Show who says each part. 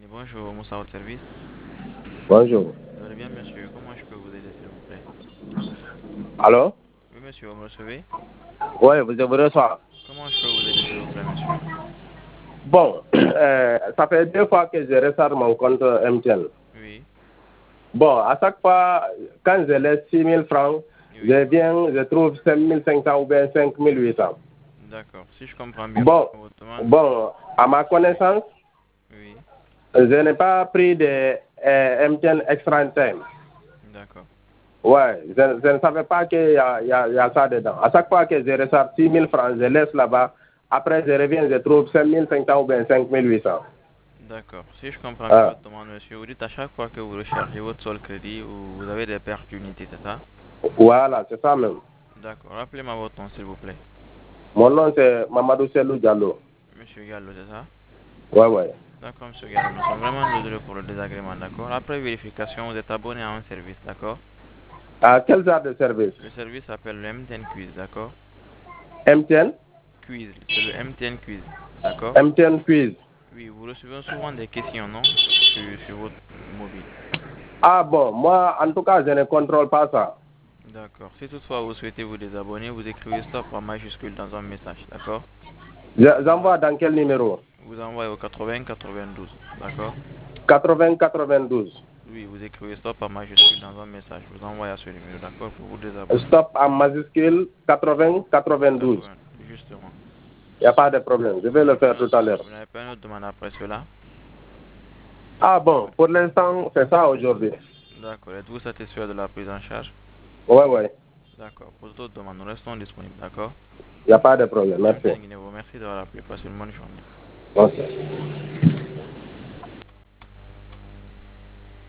Speaker 1: Bonjour, Moussa au service.
Speaker 2: Bonjour.
Speaker 1: Vous allez bien, monsieur? Comment je peux vous aider, s'il vous plaît?
Speaker 2: Allô?
Speaker 1: Oui, monsieur, vous me recevez?
Speaker 2: Oui, vous reçois.
Speaker 1: Comment je peux vous aider, s'il vous plaît, monsieur?
Speaker 2: Bon, ça fait 2 fois que je ressors mon compte MTN.
Speaker 1: Oui,
Speaker 2: Bon, à chaque fois, quand je laisse 6 000 francs,
Speaker 1: oui,
Speaker 2: je trouve 5 500 ou bien 5 800.
Speaker 1: d'accord. Si je comprends bien
Speaker 2: Bon,
Speaker 1: votre demande,
Speaker 2: bon, à ma connaissance,
Speaker 1: oui,
Speaker 2: je n'ai pas pris de MTN Extra Time.
Speaker 1: d'accord,
Speaker 2: Ouais, je ne savais pas qu'il y a ça dedans. À chaque fois que je ressors 6 000 francs, je laisse là-bas. Après, je reviens, je trouve 5 500 ou bien 5 800.
Speaker 1: d'accord. Si je comprends bien votre demande, monsieur, vous dites à chaque fois que vous rechargez votre sol crédit ou vous avez des pertes d'unité, c'est ça?
Speaker 2: Voilà, c'est ça même.
Speaker 1: D'accord. Rappelez-moi votre nom, s'il vous plaît.
Speaker 2: Mon nom, c'est Mamadou Selou Diallo.
Speaker 1: Monsieur Gallo, c'est ça?
Speaker 2: Ouais, ouais.
Speaker 1: D'accord, monsieur Gallo, nous sommes vraiment désolés pour le désagrément, d'accord? Après vérification, vous êtes abonné à un service, d'accord?
Speaker 2: À quel genre de service?
Speaker 1: Le service s'appelle le MTN Quiz, d'accord?
Speaker 2: MTN?
Speaker 1: Quiz, c'est le MTN Quiz, d'accord?
Speaker 2: MTN Quiz.
Speaker 1: Oui, vous recevez souvent des questions, non? Sur votre mobile.
Speaker 2: Ah bon, moi, en tout cas, je ne contrôle pas ça.
Speaker 1: D'accord. Si toutefois vous souhaitez vous désabonner, vous écrivez stop en majuscule dans un message, d'accord?
Speaker 2: J'envoie dans quel numéro?
Speaker 1: Vous envoyez au 80 92, d'accord?
Speaker 2: 80 92.
Speaker 1: Oui, vous écrivez stop en majuscule dans un message. Vous envoyez à ce numéro, d'accord? Pour vous désabonner.
Speaker 2: Stop en majuscule 80 92.
Speaker 1: 80, justement.
Speaker 2: Il n'y a pas de problème. Je vais le faire tout à l'heure.
Speaker 1: Vous n'avez pas une autre demande après cela?
Speaker 2: Ah bon, pour l'instant, c'est ça aujourd'hui.
Speaker 1: D'accord. Êtes-vous satisfait de la prise en charge?
Speaker 2: Ouais, ouais.
Speaker 1: D'accord. Pour toute autre demande, nous restons disponibles, d'accord?
Speaker 2: Il n'y a pas de problème. Merci.
Speaker 1: MTN Guinée vous remercie d'avoir appelé. Passez une bonne journée.
Speaker 2: Ok.